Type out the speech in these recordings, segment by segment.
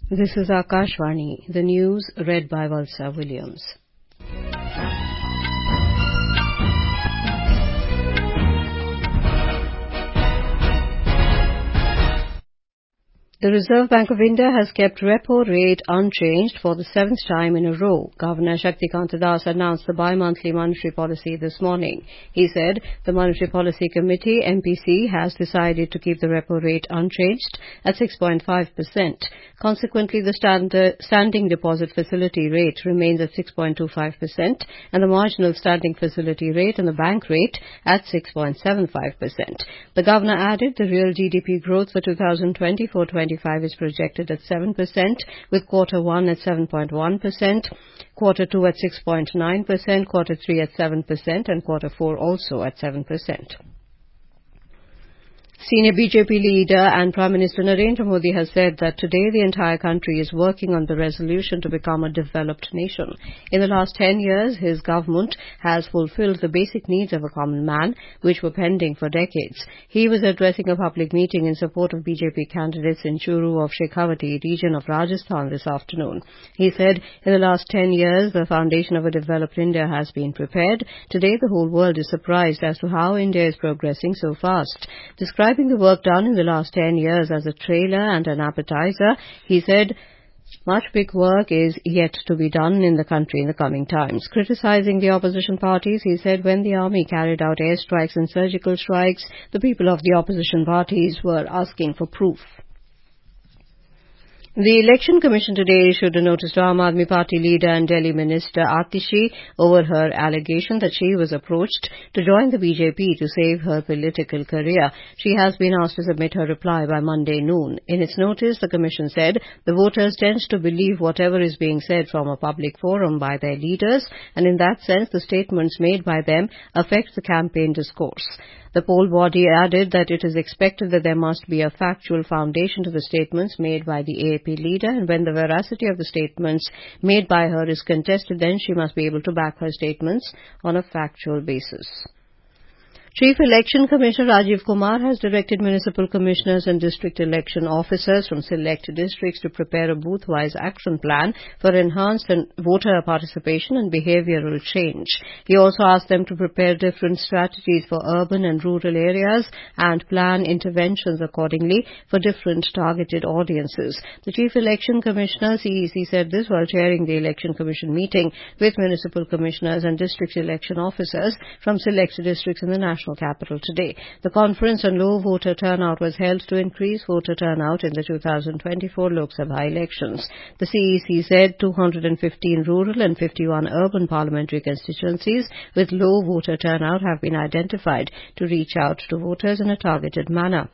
This is Akashvani, the news read by Valsa Williams. The Reserve Bank of India has kept repo rate unchanged for the seventh time in a row. Governor Shaktikanta Das announced the bi-monthly monetary policy this morning. He said the Monetary Policy Committee, MPC, has decided to keep the repo rate unchanged at 6.5%. Consequently, the standing deposit facility rate remains at 6.25% and the marginal standing facility rate and the bank rate at 6.75%. The governor added the real GDP growth for 2024-25 is projected at 7%, with quarter 1 at 7.1%, quarter 2 at 6.9%, quarter 3 at 7%, and quarter 4 also at 7%. Senior BJP leader and Prime Minister Narendra Modi has said that today the entire country is working on the resolution to become a developed nation. In the last 10 years, his government has fulfilled the basic needs of a common man, which were pending for decades. He was addressing a public meeting in support of BJP candidates in Churu of Shekhawati region of Rajasthan this afternoon. He said, in the last 10 years, the foundation of a developed India has been prepared. Today, the whole world is surprised as to how India is progressing so fast. Describing the work done in the last 10 years as a trailer and an appetizer, he said, much big work is yet to be done in the country in the coming times. Criticizing the opposition parties, he said when the army carried out airstrikes and surgical strikes, the people of the opposition parties were asking for proof. The Election Commission today issued a notice to Aam Aadmi Party leader and Delhi Minister Atishi over her allegation that she was approached to join the BJP to save her political career. She has been asked to submit her reply by Monday noon. In its notice, the Commission said the voters tend to believe whatever is being said from a public forum by their leaders, and in that sense, the statements made by them affect the campaign discourse. The poll body added that it is expected that there must be a factual foundation to the statements made by the AAP leader, and when the veracity of the statements made by her is contested, then she must be able to back her statements on a factual basis. Chief Election Commissioner Rajiv Kumar has directed municipal commissioners and district election officers from select districts to prepare a booth-wise action plan for enhanced voter participation and behavioral change. He also asked them to prepare different strategies for urban and rural areas and plan interventions accordingly for different targeted audiences. The Chief Election Commissioner, CEC, said this while chairing the Election Commission meeting with municipal commissioners and district election officers from select districts in the national capital today. The conference on low voter turnout was held to increase voter turnout in the 2024 Lok Sabha elections. The CEC said 215 rural and 51 urban parliamentary constituencies with low voter turnout have been identified to reach out to voters in a targeted manner.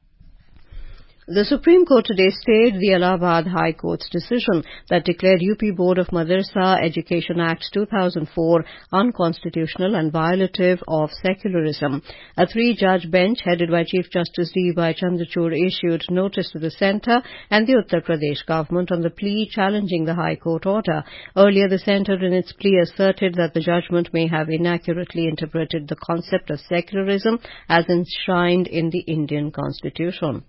The Supreme Court today stayed the Allahabad High Court's decision that declared UP Board of Madrasa Education Act 2004 unconstitutional and violative of secularism. A three-judge bench headed by Chief Justice D.Y. Chandrachud issued notice to the centre and the Uttar Pradesh government on the plea challenging the High Court order. Earlier, the centre in its plea asserted that the judgment may have inaccurately interpreted the concept of secularism as enshrined in the Indian Constitution.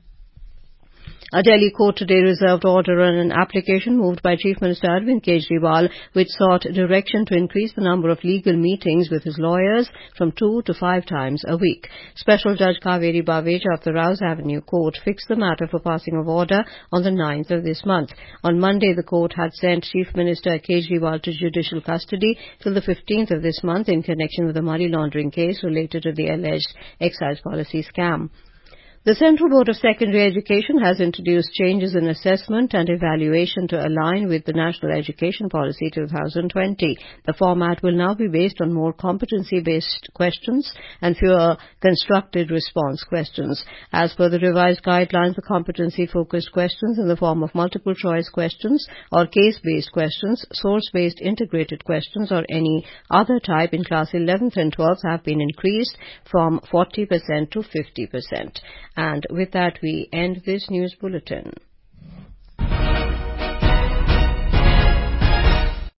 A Delhi court today reserved order on an application moved by Chief Minister Arvind Kejriwal, which sought direction to increase the number of legal meetings with his lawyers from 2 to 5 times a week. Special Judge Kaveri Baveja of the Rouse Avenue Court fixed the matter for passing of order on the 9th of this month. On Monday, the court had sent Chief Minister Kejriwal to judicial custody till the 15th of this month in connection with a money laundering case related to the alleged excise policy scam. The Central Board of Secondary Education has introduced changes in assessment and evaluation to align with the National Education Policy 2020. The format will now be based on more competency-based questions and fewer constructed response questions. As per the revised guidelines, the competency-focused questions in the form of multiple-choice questions or case-based questions, source-based integrated questions or any other type in class 11th and 12th have been increased from 40% to 50%. And with that, we end this news bulletin.